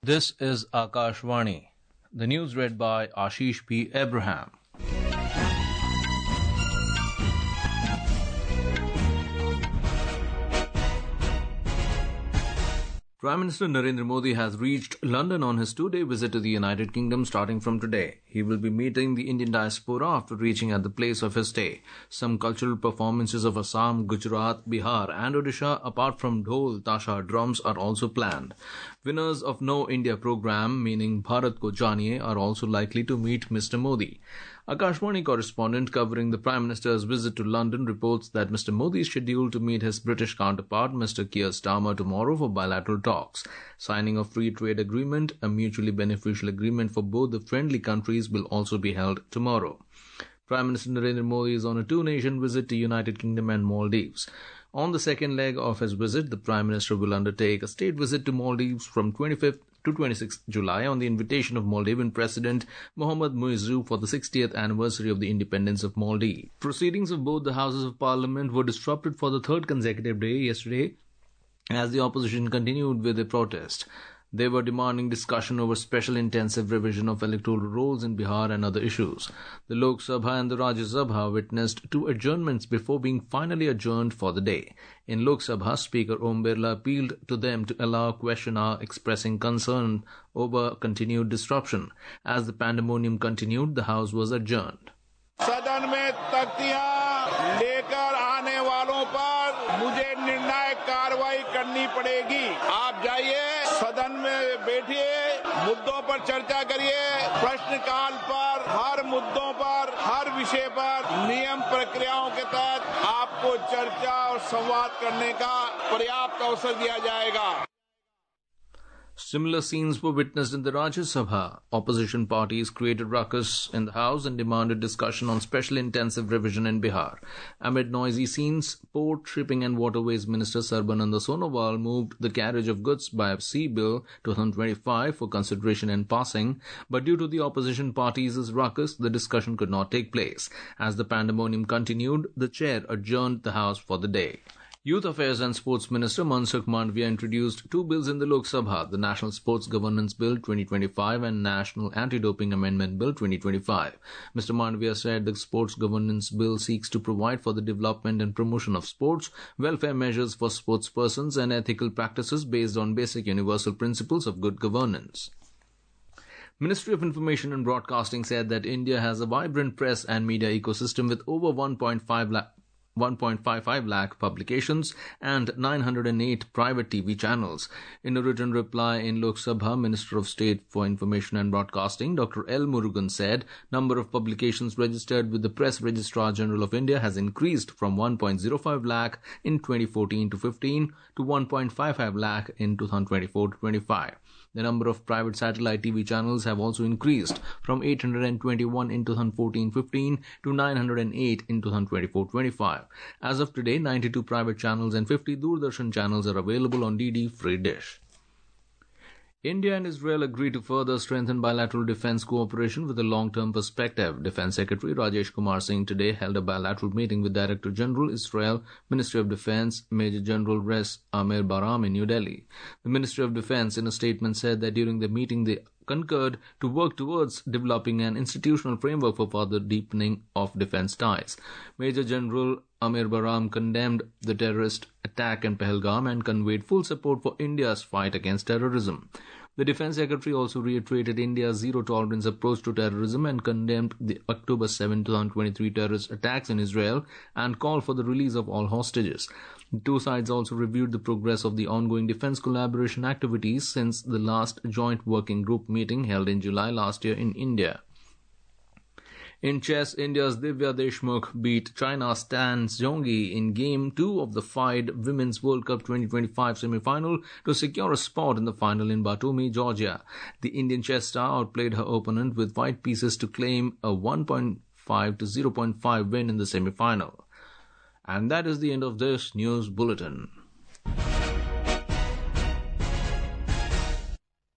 This is Akashvani. The news read by Ashish P. Abraham. Prime Minister Narendra Modi has reached London on his two-day visit to the United Kingdom starting from today. He will be meeting the Indian diaspora after reaching at the place of his stay. Some cultural performances of Assam, Gujarat, Bihar and Odisha, apart from dhol, tasha, drums, are also planned. Winners of No India program, meaning Bharat Ko Janiye, are also likely to meet Mr. Modi. Akashvani correspondent covering the Prime Minister's visit to London reports that Mr. Modi is scheduled to meet his British counterpart, Mr. Keir Starmer, tomorrow for bilateral talks. Signing of free trade agreement, a mutually beneficial agreement for both the friendly countries, will also be held tomorrow. Prime Minister Narendra Modi is on a two-nation visit to United Kingdom and Maldives. On the second leg of his visit, the Prime Minister will undertake a state visit to Maldives from 25th to 26th July on the invitation of Maldivian President Mohamed Muizzu for the 60th anniversary of the independence of Maldives. Proceedings of both the Houses of Parliament were disrupted for the third consecutive day yesterday as the opposition continued with the protest. They were demanding discussion over special intensive revision of electoral rolls in Bihar and other issues. The Lok Sabha and the Rajya Sabha witnessed two adjournments before being finally adjourned for the day. In Lok Sabha, Speaker Om Birla appealed to them to allow question hour, expressing concern over continued disruption. As the pandemonium continued, the House was adjourned. सदन में तख्तियां लेकर आने वालों पर मुझे निर्णायक कार्रवाई करनी पड़ेगी। आप जाइए, सदन में बैठिए, मुद्दों पर चर्चा करिए। प्रश्नकाल पर हर मुद्दों पर, हर विषय पर नियम प्रक्रियाओं के तहत आपको चर्चा और संवाद करने का पर्याप्त अवसर दिया जाएगा। Similar scenes were witnessed in the Rajya Sabha. Opposition parties created ruckus in the House and demanded discussion on special intensive revision in Bihar. Amid noisy scenes, Port, Shipping and Waterways Minister Sarbananda Sonowal moved the Carriage of Goods by Sea Bill 2025 for consideration and passing, but due to the opposition parties' ruckus, the discussion could not take place. As the pandemonium continued, the chair adjourned the House for the day. Youth Affairs and Sports Minister Mansukh Mandavia introduced two bills in the Lok Sabha, the National Sports Governance Bill 2025 and National Anti-Doping Amendment Bill 2025. Mr. Mandavia said the Sports Governance Bill seeks to provide for the development and promotion of sports, welfare measures for sportspersons and ethical practices based on basic universal principles of good governance. Ministry of Information and Broadcasting said that India has a vibrant press and media ecosystem with over 1.55 lakh publications and 908 private TV channels. In a written reply in Lok Sabha, Minister of State for Information and Broadcasting, Dr. L. Murugan said number of publications registered with the Press Registrar General of India has increased from 1.05 lakh in 2014-15 to 1.55 lakh in 2024-25. The number of private satellite TV channels have also increased from 821 in 2014-15 to 908 in 2024-25. As of today, 92 private channels and 50 Doordarshan channels are available on DD Free Dish. India and Israel agreed to further strengthen bilateral defense cooperation with a long-term perspective. Defense Secretary Rajesh Kumar Singh today held a bilateral meeting with Director General Israel Ministry of Defense Major General Res Amir Baram in New Delhi. The Ministry of Defense in a statement said that during the meeting they concurred to work towards developing an institutional framework for further deepening of defense ties. Major General Amir Baram condemned the terrorist attack in Pahalgam and conveyed full support for India's fight against terrorism. The Defense Secretary also reiterated India's zero-tolerance approach to terrorism and condemned the October 7, 2023 terrorist attacks in Israel and called for the release of all hostages. The two sides also reviewed the progress of the ongoing defense collaboration activities since the last joint working group meeting held in July last year in India. In chess, India's Divya Deshmukh beat China's Tan Zhongyi in Game 2 of the FIDE Women's World Cup 2025 semi-final to secure a spot in the final in Batumi, Georgia. The Indian chess star outplayed her opponent with white pieces to claim a 1.5 to 0.5 win in the semi-final. And that is the end of this news bulletin.